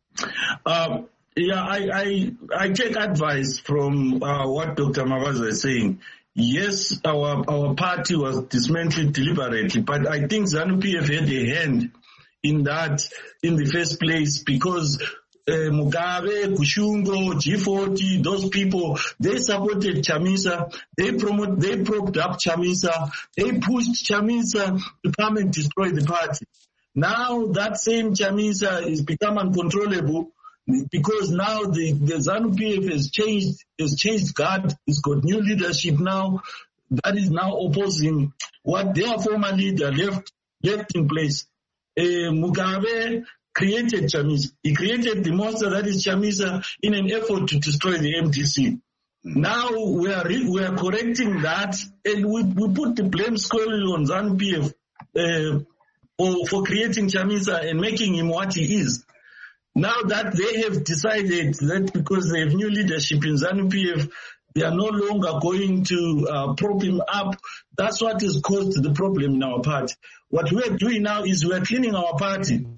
C: I take advice from what Dr. Mavaza is saying. Yes, our party was dismantled deliberately, but I think ZANU-PF had a hand in that in the first place because Mugabe, Kushungo, G40, those people, they supported Chamisa, they propped up Chamisa, they pushed Chamisa to come and destroy the party. Now that same Chamisa has become uncontrollable because now the ZANU-PF has changed guard, it's got new leadership now that is now opposing what their former leader left in place. Mugabe created Chamisa. He created the monster that is Chamisa in an effort to destroy the MDC. Now we are correcting that, and we put the blame squarely on ZANU-PF for creating Chamisa and making him what he is. Now that they have decided that because they have new leadership in ZANU-PF, they are no longer going to prop him up. That's what has caused the problem in our party. What we are doing now is we are cleaning our party.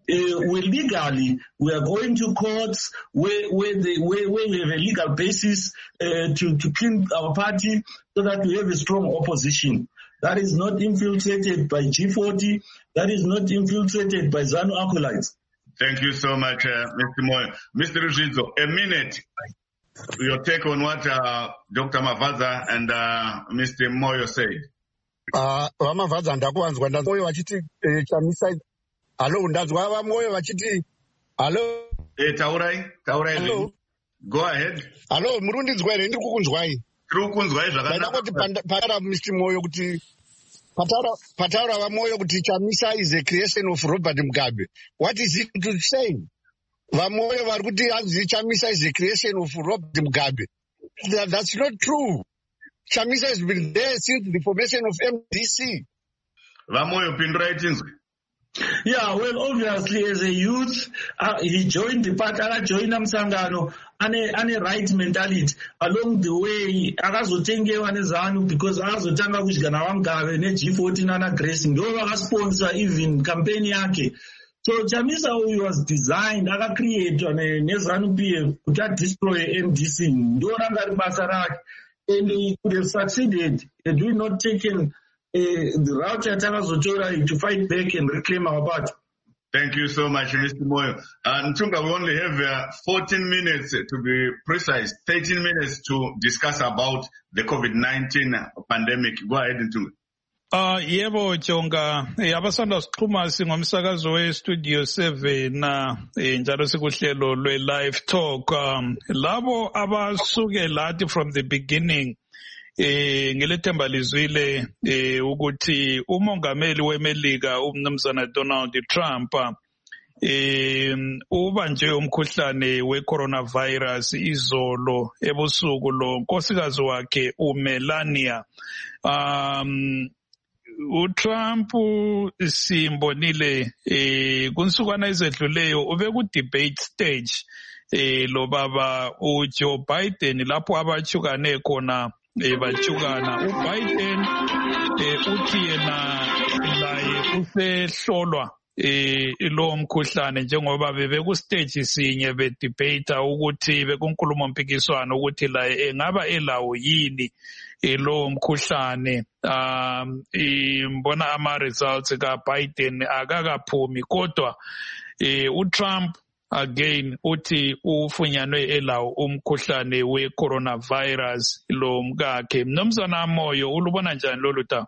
C: we are going to courts where we have a legal basis to clean our party so that we have a strong opposition. That is not infiltrated by G40. That is not infiltrated by ZANU acolytes.
A: Thank you so much, Mr. Moyo. Mr. Rushidzo, a minute. Your take on what Dr. Mavaza and Mr. Moyo said.
G: Mavaza ndakuwanzwa Moyo vachiti chamisa. Hello, ndazwa Moyo vachiti. Hello.
A: Taurai.
G: Hello.
A: Go ahead.
G: Hello, murundidzwa here ndiri kukunzwai.
A: Kunzwai zvakanaka.
G: Patara Mr. Moyo kuti Pataura vamoyo kuti Chamisa is a creation of Robert Mugabe. What is it to say? Vamoyo vari kuti Chamisa is a creation of Robert Mugabe. That's not true. Chamisa has been there since the formation of MDC.
A: Vamoyo pindura itinzwe.
C: Yeah, well, obviously, as a youth, he joined the party, joined Msangano, and a right mentality. Along the way, akazotengewa nezanu because akazotanga kuchigana wamgave ne-G40 nana Grace ndo vakasponsor even campaign yake. So Chamisa was designed, akacreatwa nezanu PF kuti adestroy MDC. Ndo ranga ribasa rake. And he could have succeeded had we not taken the route to fight back and reclaim our party.
A: Thank you so much, Mr. Moyo. Ntunga, we only have 14 minutes to be precise, 13 minutes to discuss about the COVID-19 pandemic. Go ahead, Ntunga.
B: Yebo Jonga, abasanda sikhuluma singomsakazo we-Studio 7 njalo sikuhlelo lwe-live talk. Labo abasuke lathi from the beginning, ngelethemba lizwile ukuthi umongameli weMelika umnumzana Donald Trump ubanjwe umkhuhlane we-coronavirus izolo ebusuku lo nkosikazi wakhe uMelania. uTrump simbonile kunsukwana ezedluleyo ube ku debate stage lo baba uJoe Biden lapho abachukane khona bachukana. uBiden uthi yena laye usehlolwa lo mkhuhlane njengoba bebeku stage sinye bedebate ukuthi bekunkulumo mpikiswano ukuthi laye engaba elawo yini lo mkhuhlane. Mbona ama results ka Biden akakaphumi kodwa uTrump again uthi ufunyanwe elawo umkhuhlane we-coronavirus lo mkakhe. Mnumzana Moyo ulubona njani lolu ta?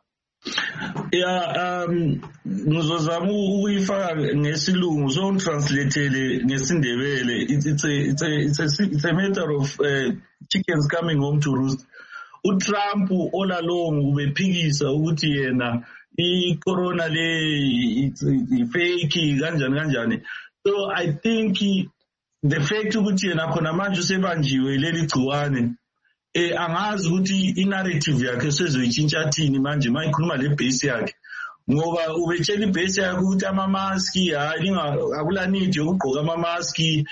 C: Yeah, ngizozama ukuyifaka ngesilungu so translateele ngesindebele. It's a matter of chickens coming home to roost. uTrump all along ubephikisa ukuthi yena i-corona le fake kanjani. So I think the fact ukuthi yena khona manje usebanjiwe leli gciwane angazi ukuthi i-narrative yakhe sezoyitshintsha thini manje mayikhuluma le base yakhe ngoba ubetshela ibase yakhe ukuthi ama-maski akula need yokugqoka ama-maski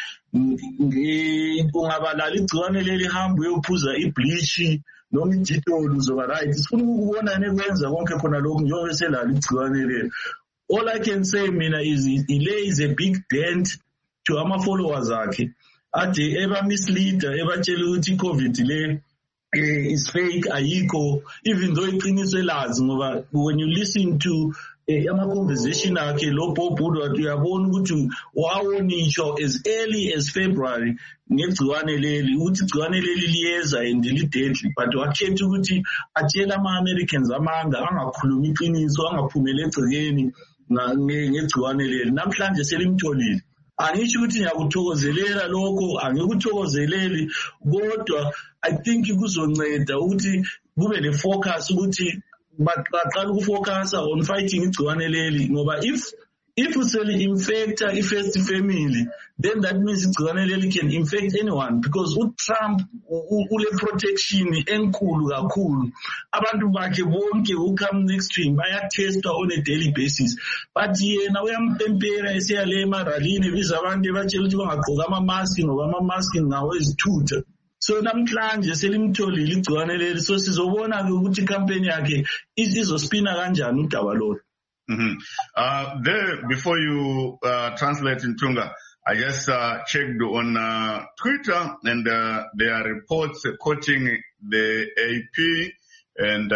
C: ungabalala igciwane leli hamba uyophuza ibleach noma ijitolo uzoba right. Sifuna ukubona nekwenza konke khona lokhu njengoba selala igciwane leli. All I can say mina is he lays a big dent to ama-followers akhe ade eba-misleader ebatshela ukuthi i-COVID le is fake, ayikho, even though iqiniso elazi ngoba when you listen to ama-conversation akhe lo Bob Woodward uyabona ukuthi wawonisho as early as February ngegciwane leli ukuthi igciwane leli liyeza and li-deadly, but wakhetha ukuthi atshela ama-Americans amanga angakhulumi iqiniso, angaphumeli egcekeni ngegciwane leli. Namhlanje selimtholile. Angisho ukuthi ngiyakuthokozelela lokho, angikuthokozeleli, kodwa I think kuzonceda ukuthi kube le focus ukuthi baqala ukufocus on fighting igciwane leli ngoba if useli infect i-first family, then that means igciwane leli can infect anyone because uTrump ule protection enkulu kakhulu. Abantu bakhe bonke who come next to him bayatestwa on a daily basis, but yena uyampempera esiyale emaralini biza abantu ebatshela ukuthi bangagqoka ama-mask ngoba ama-mask ngawo ezithutha. So namhlanje selimtholile igciwane leli, so sizobona-ke ukuthi campaign yakhe izospina kanjani udaba lolu.
A: There, before you translate in Tunga, I just checked on Twitter, and there are reports quoting the AP and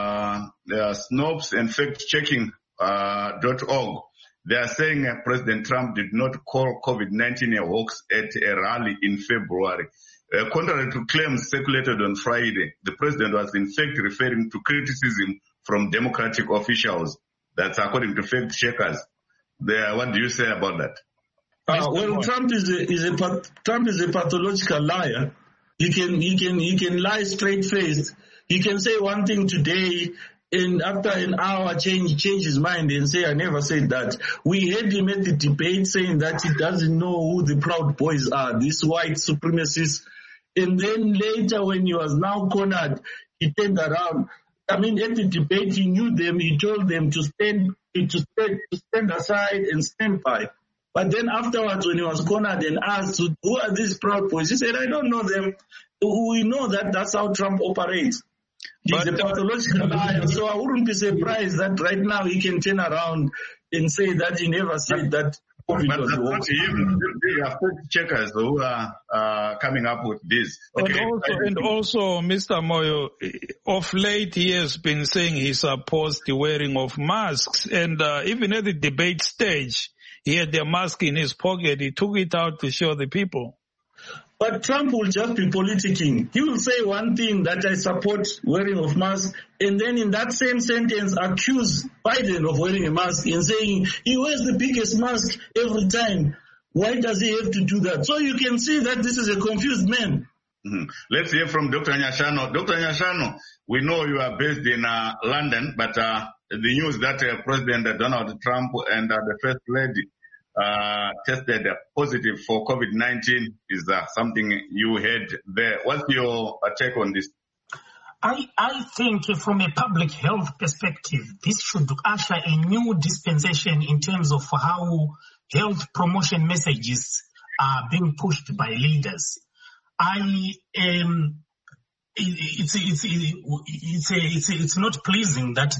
A: Snopes and factchecking.org. They are saying President Trump did not call COVID-19 a hoax at a rally in February. Contrary to claims circulated on Friday, the president was in fact referring to criticism from Democratic officials. That's according to fact checkers. What do you say about that?
C: Well, Trump is a pathological liar. He can lie straight faced. He can say one thing today, and after an hour change his mind and say, I never said that. We heard him at the debate saying that he doesn't know who the Proud Boys are, these white supremacists. And then later, when he was now cornered, he turned around. I mean, at the debate, he knew them. He told them to stand aside and stand by. But then afterwards, when he was cornered and asked, who are these Proud Boys? He said, I don't know them. We know that that's how Trump operates. He's a pathological liar. So I wouldn't be surprised that right now he can turn around and say that he never said that. But that's not him.
A: They are fact checkers who are coming up with this. Okay.
B: And also, Mr. Moyo, of late he has been saying he supports the wearing of masks, and even at the debate stage, he had the mask in his pocket. He took it out to show the people.
C: But Trump will just be politicking. He will say one thing, that I support wearing of mask, and then in that same sentence accuse Biden of wearing a mask and saying he wears the biggest mask every time. Why does he have to do that? So you can see that this is a confused man.
A: Mm-hmm. Let's hear from Dr. Nyashano. Dr. Nyashano, we know you are based in London, but the news that President Donald Trump and the First Lady tested positive for COVID-19 is something you heard there. What's your take on this?
F: I think from a public health perspective, this should usher a new dispensation in terms of how health promotion messages are being pushed by leaders. It's not pleasing that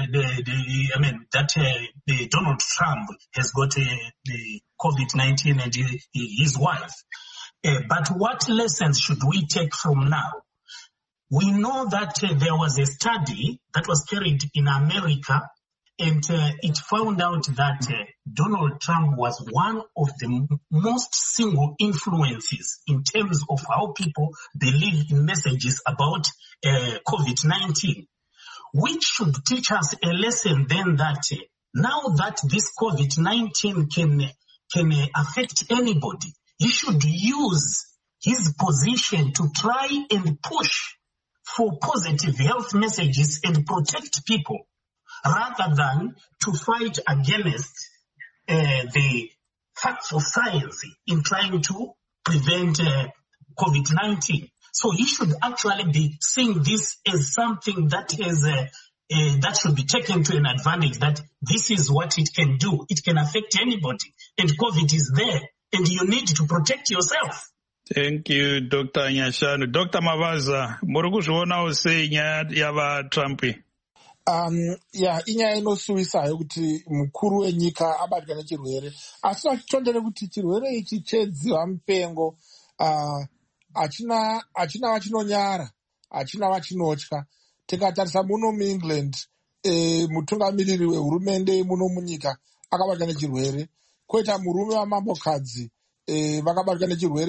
F: Donald Trump has got the COVID-19 and his wife. But what lessons should we take from now? We know that there was a study that was carried in America, and it found out that Donald Trump was one of the most single influences in terms of how people believe in messages about COVID-19, which should teach us a lesson then that now that this COVID-19 can affect anybody, he should use his position to try and push for positive health messages and protect people, rather than to fight against the facts of science in trying to prevent COVID-19. So he should actually be seeing this as something that is that should be taken to an advantage, that this is what it can do. It can affect anybody, and COVID is there, and you need to protect yourself.
B: Thank you, Dr. Nyashanu. Dr. Mavaza, muri kuzvionawo sei nyaya yavaTrump?
D: Inyaya inosuwisayo kuti mukuru wenyika abatwa nechirwere, asi vachitondere kuti chirwere ichi chedziva mupengo hachina vachinonyara, hachina vachinotya. Tikatarisa muno muEngland, mutungamiriri wehurumende muno munyika akabatwa nechirwere, koita murume wamambokadzi vakabatwa nechirwere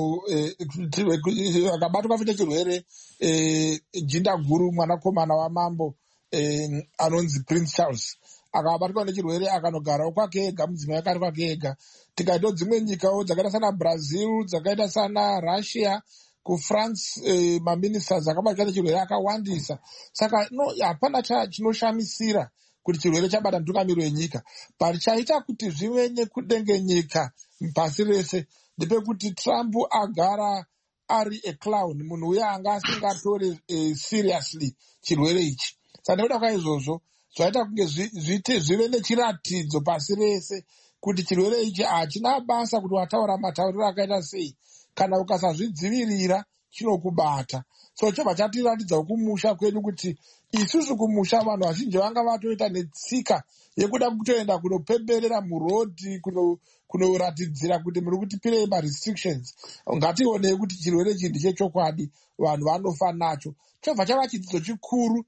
D: vakabatwa nechirwere jinda guru mwanakomana wamambo anonzi Prince Charles akabatwa nechirwere akanogarawo kwake ega, mudzimai akari kwake ega. Tikaitawo dzimwe nyikawo dzakaita sana Brazil, dzakaita sana Russia, kuFrance maministers akabatwa nechirwere akawandisa. Saka hapana chinoshamisira kuti chirwere chabata mutungamiri wenyika, but chaita kuti zvive nekudengenyeka pasi rese ndepekuti Trump agara ari a clown, munhu uye anga asingatore seriously chirwere ichi. Saka nekuda kwaizvozvo zvaita kunge zvive nechiratidzo pasi rese kuti chirwere ichi hachina basa kuti wataura matauriro akaita sei. Kana ukasazvidzivirira chinokubata. So chobva chatiratidza kumusha kwedu kuti isusu kumusha vanhu vazhinji vanga vatoita netsika yekuda kutoenda kunopemberera murodhi kunoratidzira kuti muri kutipirei marestrictions. Ngationei kuti chirwere ichi ndechechokwadi, vanhu vanofa nacho. Chobva chava chidzidzo chikuru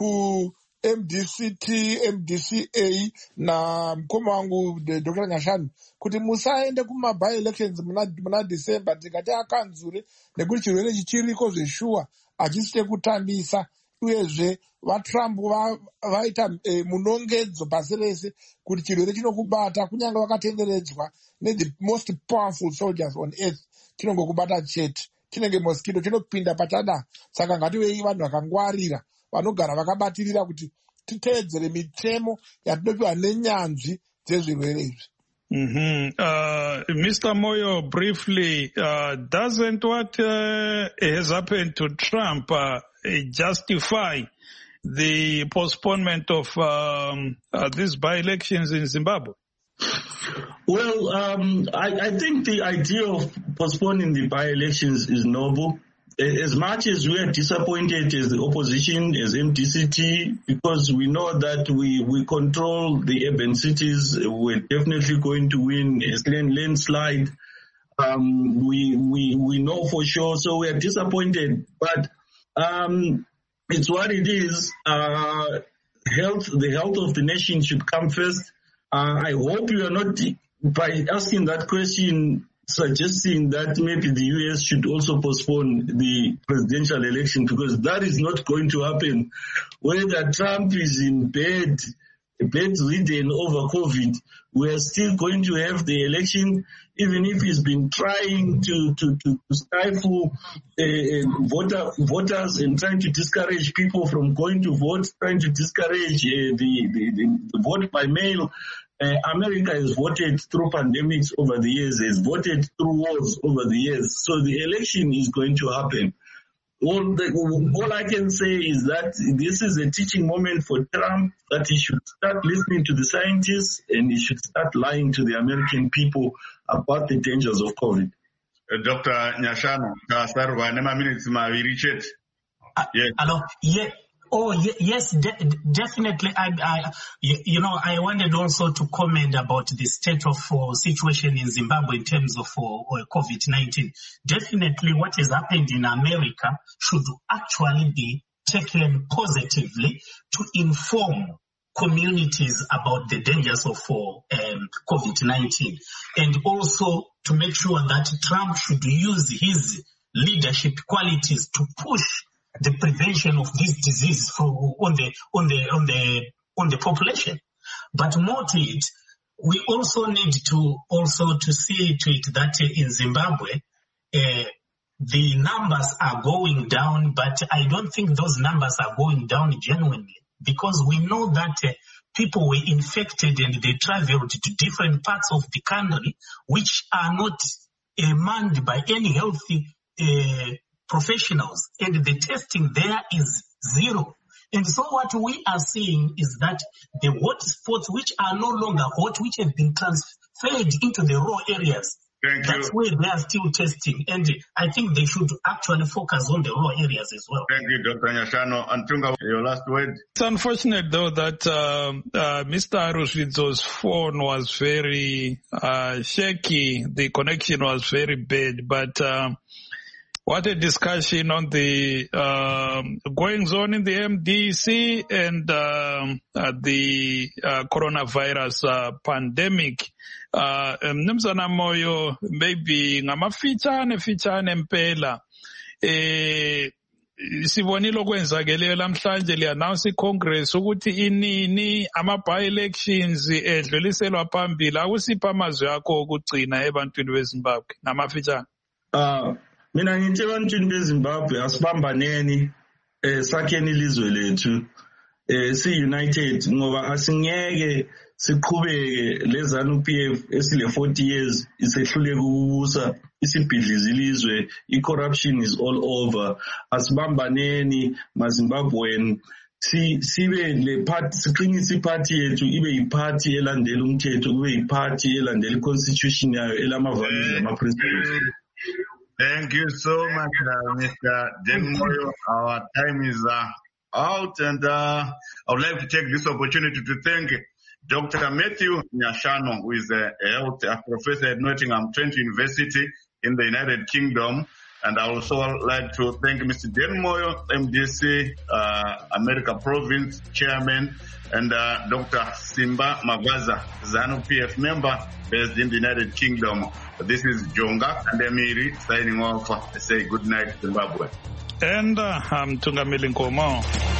D: MDCT, MDCA namukoma wangu Dr. Nyashanu kuti musaende kuma-by-elections muna December tikati akanzure, nekuti chirwere ichi chiriko zveshuwa hachisite kutambisa. Uyezve vaTrump vaita munongedzo pasi rese kuti chirwere chinokubata kunyange vakatenderedzwa the most powerful soldiers on earth, chinongokubata chete. Chinenge mosquito chinopinda pachada. Saka ngativei vanhu vakangwarira vanogara vakabatirira kuti titeedzere mitemo yatinopiwa nenyanzvi dzezvirwere izvi.
B: Mr. Moyo, briefly, doesn't what has happened to Trump justify the postponement of these by-elections in Zimbabwe?
C: Well, I think the idea of postponing the by-elections is noble. As much as we are disappointed as the opposition, as MDCT, because we know that we control the urban cities, we're definitely going to win a landslide. We know for sure, so we are disappointed. But it's what it is. The health of the nation should come first. I hope you are not, by asking that question, suggesting that maybe the US should also postpone the presidential election, because that is not going to happen. Whether Trump is in bedridden over COVID, we are still going to have the election, even if he's been trying to stifle voters and trying to discourage people from going to vote, trying to discourage the vote by mail. America has voted through pandemics over the years, has voted through wars over the years. So the election is going to happen. All I can say is that this is a teaching moment for Trump, that he should start listening to the scientists and he should start lying to the American people about the dangers of COVID.
A: Dr. Nyashanu, kasarwa nema minutes maviri chete.
F: Hello. Yeah. Oh, yes, definitely. I wanted also to comment about the state of situation in Zimbabwe in terms of COVID-19. Definitely what has happened in America should actually be taken positively to inform communities about the dangers of COVID-19, and also to make sure that Trump should use his leadership qualities to push the prevention of this disease on the population. But more to it, we also need to see to it that in Zimbabwe, the numbers are going down, but I don't think those numbers are going down genuinely, because we know that people were infected and they traveled to different parts of the country which are not manned by any healthy professionals, and the testing there is zero. And so what we are seeing is that the hot spots which are no longer hot, which have been transferred into the raw areas, that's where they are still testing. And I think they should actually focus on the raw areas as well.
A: Thank you, Dr. Nyashanu. Antunga, your last word.
B: It's unfortunate, though, that Mr. Arusvidzo's phone was very shaky. The connection was very bad, but what a discussion on the goings on in the MDC and the coronavirus pandemic. Mnumzana Moyo, maybe ngamafichane mpela. Sibonile okwenzakeleyo lamhlanje li-announce iCongress ukuthi inini ama-by-elections edluliselwa phambili. Akusipha amazwi akho okugcina ebantwini beZimbabwe ngamafichane.
C: Mina ngithi ebantwini beZimbabwe asibambaneni sakheni ilizwe lethu si-united, ngoba asingeke siqhubeke lezanu PF esile 40 years isehluleka ukubusa, isibhidliza ilizwe, i-corruption is all over. Asibambaneni maZimbabwean, sibe le party, siqinise iparty yethu ibe yiparty elandela umthetho, kube yiparty elandela i-constitution yayo elama-values nama-principles.
A: Thank you so much, Mr. Denmoyo. Our time is out, and I would like to take this opportunity to thank Dr. Matthew Nyashano, who is a health professor at Nottingham Trent University in the United Kingdom. And I also like to thank Mr. Denmoyo, MDC, America Province Chairman, and Dr. Simba Magaza, ZANU-PF member based in the United Kingdom. This is Jonga and Emiri signing off. I say good night, Zimbabwe.
B: And I'm Tungamili Nkomo.